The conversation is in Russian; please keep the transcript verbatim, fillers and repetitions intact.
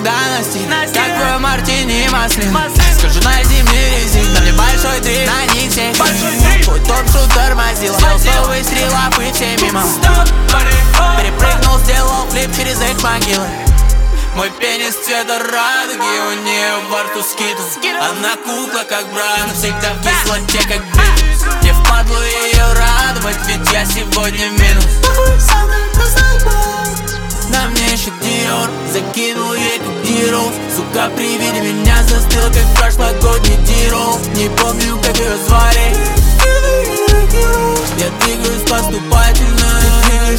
всегда настиг, как твой мартини маслин. Скажу на зимний резин, на мне большой дрифт, на них всех твой топ-шутер мазил, сел выстрела, вы все мимо. Перепрыгнул, сделал флип через их могилы. Мой пенис цвета радуги, у нее во рту скитл. Она кукла, как Брайан, всегда в кислоте, как Битлз. Не впадло ее радовать, ведь я сегодня минус. На мне еще Диор, закинул ей как Диров. Сука, при виде меня застыл, как прошлогодний Диров. Не помню, как ее звали. Я двигаюсь поступательно,